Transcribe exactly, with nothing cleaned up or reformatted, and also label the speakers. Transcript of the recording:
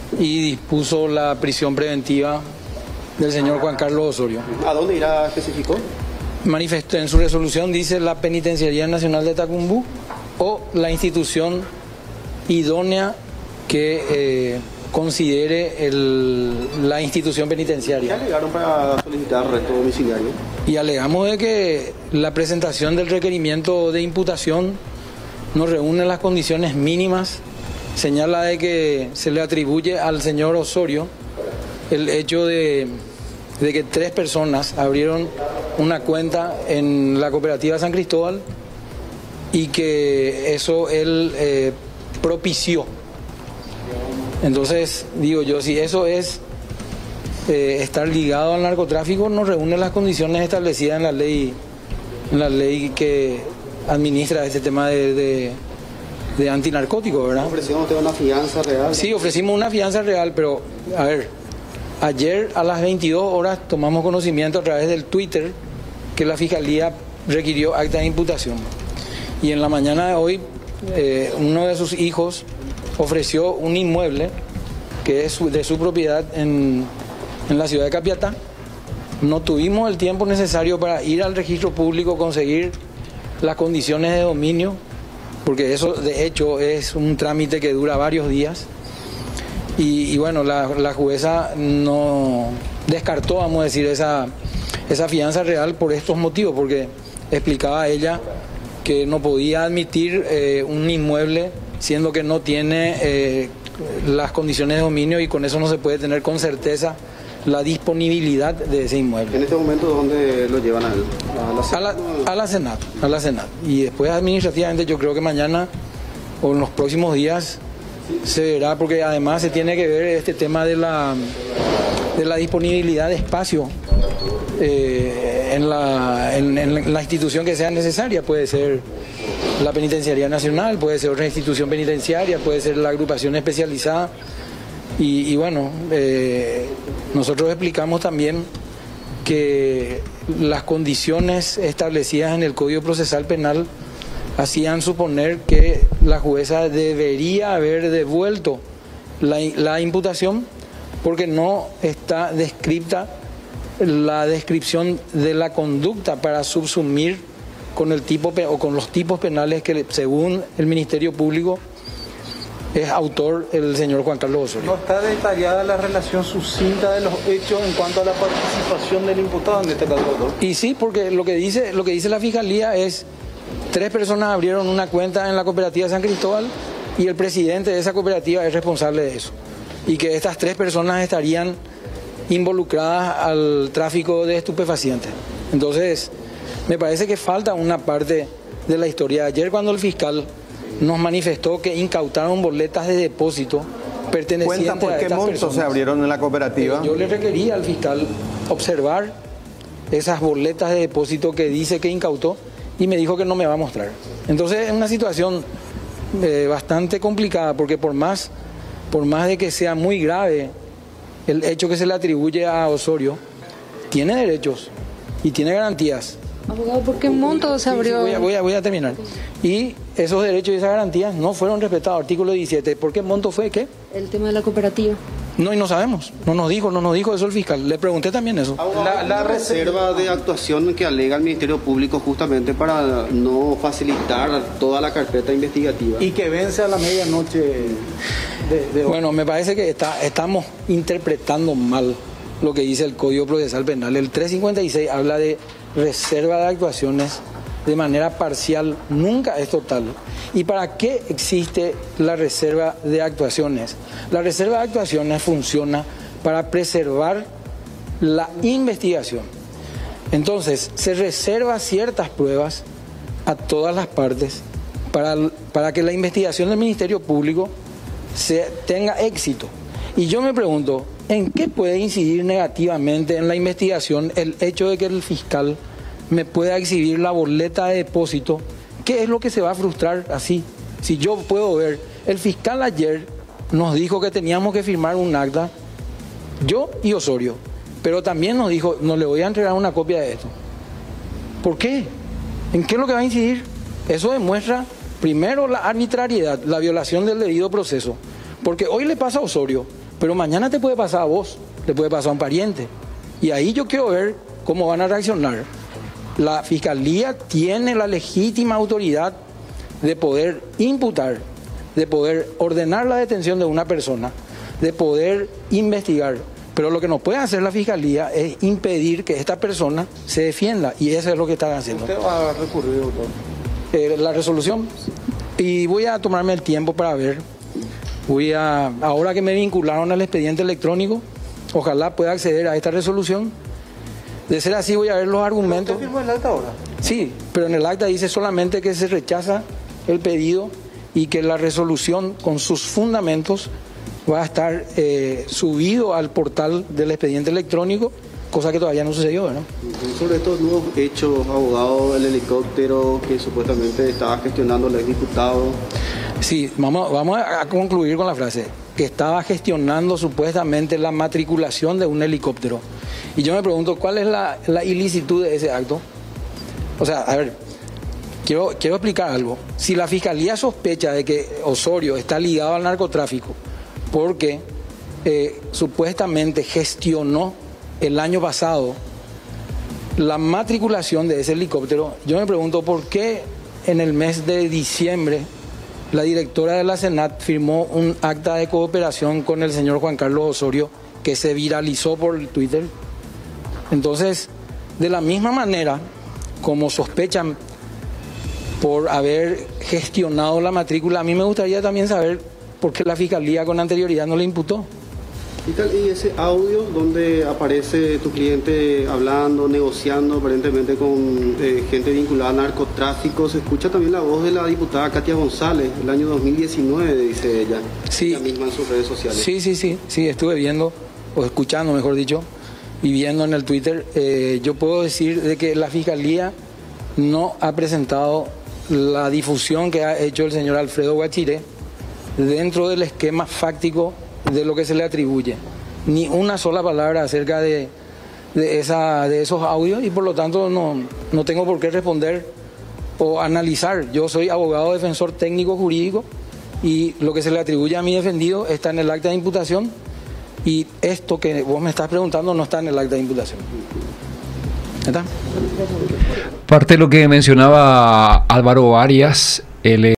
Speaker 1: y dispuso la prisión preventiva del señor Juan Carlos Osorio.
Speaker 2: ¿A dónde irá? ¿Especificó?
Speaker 1: Manifestó en su resolución, dice la Penitenciaría Nacional de Tacumbú o la institución idónea que eh, considere el, la institución penitenciaria.
Speaker 2: ¿Qué alegaron para solicitar arresto domiciliario?
Speaker 1: Y alegamos de que la presentación del requerimiento de imputación no reúne las condiciones mínimas. Señala de que se le atribuye al señor Osorio el hecho de, de que tres personas abrieron una cuenta en la cooperativa San Cristóbal y que eso él eh, propició. Entonces, digo yo, si eso es eh, estar ligado al narcotráfico, no reúne las condiciones establecidas en la ley, en la ley que administra este tema de, de, de antinarcótico, ¿verdad?
Speaker 2: ¿Ofrecieron usted una fianza real?
Speaker 1: Sí, ofrecimos una fianza real, pero, a ver, ayer a las veintidós horas tomamos conocimiento a través del Twitter que la Fiscalía requirió acta de imputación. Y en la mañana de hoy, eh, uno de sus hijos ofreció un inmueble que es de su propiedad en, en la ciudad de Capiatá. No tuvimos el tiempo necesario para ir al registro público, conseguir las condiciones de dominio, porque eso de hecho es un trámite que dura varios días. Y, y bueno, la, la jueza no descartó, vamos a decir, esa, esa fianza real por estos motivos, porque explicaba ella que no podía admitir eh, un inmueble siendo que no tiene eh, las condiciones de dominio y con eso no se puede tener con certeza la disponibilidad de ese inmueble.
Speaker 2: ¿En este momento dónde lo llevan a él?
Speaker 1: A la, a la Senat, a la Senat. Y después administrativamente yo creo que mañana o en los próximos días se verá, porque además se tiene que ver este tema de la, de la disponibilidad de espacio eh, en, la, en, en la institución que sea necesaria. Puede ser la Penitenciaría Nacional, puede ser otra institución penitenciaria, puede ser la agrupación especializada. Y, y bueno, eh, nosotros explicamos también que las condiciones establecidas en el Código Procesal Penal hacían suponer que la jueza debería haber devuelto la, la imputación porque no está descrita la descripción de la conducta para subsumir con el tipo o con los tipos penales que según el Ministerio Público es autor el señor Juan Carlos Osorio.
Speaker 3: No está detallada la relación sucinta de los hechos en cuanto a la participación del imputado en este caso, ¿no?
Speaker 1: Y sí, porque lo que dice, lo que dice la Fiscalía es tres personas abrieron una cuenta en la cooperativa San Cristóbal y el presidente de esa cooperativa es responsable de eso. Y que estas tres personas estarían involucradas al tráfico de estupefacientes. Entonces, me parece que falta una parte de la historia. Ayer cuando el fiscal nos manifestó que incautaron boletas de depósito pertenecientes
Speaker 4: ¿Cuenta por
Speaker 1: a
Speaker 4: qué
Speaker 1: estas
Speaker 4: montos
Speaker 1: personas.
Speaker 4: se abrieron en la cooperativa?
Speaker 1: Yo le requería al fiscal observar esas boletas de depósito que dice que incautó y me dijo que no me va a mostrar. Entonces es una situación eh, bastante complicada porque por más, por más de que sea muy grave el hecho que se le atribuye a Osorio, tiene derechos y tiene garantías.
Speaker 5: Abogado, ¿por qué monto se abrió?
Speaker 1: Sí, sí, voy, a, voy, a, voy a terminar. Y esos derechos y esas garantías no fueron respetados. Artículo diecisiete. ¿Por qué monto fue qué?
Speaker 5: El tema de la cooperativa.
Speaker 1: No, y no sabemos. No nos dijo, no nos dijo eso el fiscal. Le pregunté también eso.
Speaker 2: La, la reserva de actuación que alega el Ministerio Público justamente para no facilitar toda la carpeta investigativa.
Speaker 3: Y que vence a la medianoche de, de...
Speaker 1: Bueno, me parece que está, estamos interpretando mal lo que dice el Código Procesal Penal. El trescientos cincuenta y seis habla de reserva de actuaciones de manera parcial, nunca es total. ¿Y para qué existe la reserva de actuaciones? La reserva de actuaciones funciona para preservar la investigación. Entonces, se reserva ciertas pruebas a todas las partes para, para que la investigación del Ministerio Público se, tenga éxito. Y yo me pregunto, ¿en qué puede incidir negativamente en la investigación el hecho de que el fiscal me pueda exhibir la boleta de depósito? ¿Qué es lo que se va a frustrar así? Si yo puedo ver, el fiscal ayer nos dijo que teníamos que firmar un acta, yo y Osorio, pero también nos dijo, no le voy a entregar una copia de esto. ¿Por qué? ¿En qué es lo que va a incidir? Eso demuestra, primero, la arbitrariedad, la violación del debido proceso. Porque hoy le pasa a Osorio, pero mañana te puede pasar a vos, le puede pasar a un pariente. Y ahí yo quiero ver cómo van a reaccionar. La Fiscalía tiene la legítima autoridad de poder imputar, de poder ordenar la detención de una persona, de poder investigar. Pero lo que no puede hacer la Fiscalía es impedir que esta persona se defienda, y eso es lo que están haciendo.
Speaker 3: ¿Usted va a recurrir, doctor?
Speaker 1: Eh, la resolución, y voy a tomarme el tiempo para ver. Voy a, ahora que me vincularon al expediente electrónico, ojalá pueda acceder a esta resolución. De ser así, voy a ver los argumentos.
Speaker 3: ¿Usted firmó el acta ahora?
Speaker 1: Sí, pero en el acta dice solamente que se rechaza el pedido y que la resolución con sus fundamentos va a estar eh, subido al portal del expediente electrónico, cosa que todavía no sucedió, ¿no?
Speaker 2: Sobre estos nuevos hechos, abogado, el helicóptero que supuestamente estaba gestionando el exdiputado.
Speaker 1: Sí, vamos, vamos a concluir con la frase, que estaba gestionando supuestamente la matriculación de un helicóptero. Y yo me pregunto, ¿cuál es la, la ilicitud de ese acto? O sea, a ver, quiero, quiero explicar algo. Si la Fiscalía sospecha de que Osorio está ligado al narcotráfico porque eh, supuestamente gestionó el año pasado la matriculación de ese helicóptero, yo me pregunto por qué en el mes de diciembre la directora de la Senat firmó un acta de cooperación con el señor Juan Carlos Osorio que se viralizó por Twitter. Entonces, de la misma manera como sospechan por haber gestionado la matrícula, a mí me gustaría también saber por qué la Fiscalía con anterioridad no le imputó.
Speaker 2: ¿Y, tal, y ese audio donde aparece tu cliente hablando, negociando aparentemente con eh, gente vinculada al narcotráfico? Se escucha también la voz de la diputada Katia González, el año dos mil diecinueve, dice ella,
Speaker 1: sí,
Speaker 2: ella misma en sus redes sociales.
Speaker 1: Sí, sí, sí, sí, estuve viendo, o escuchando mejor dicho, y viendo en el Twitter. Eh, yo puedo decir de que la Fiscalía no ha presentado la difusión que ha hecho el señor Alfredo Guachiré dentro del esquema fáctico de lo que se le atribuye. Ni una sola palabra acerca de, de, esa, de esos audios, y por lo tanto no, no tengo por qué responder o analizar. Yo soy abogado defensor técnico jurídico y lo que se le atribuye a mi defendido está en el acta de imputación, y esto que vos me estás preguntando no está en el acta de imputación. ¿Está?
Speaker 4: Parte de lo que mencionaba Álvaro Arias, el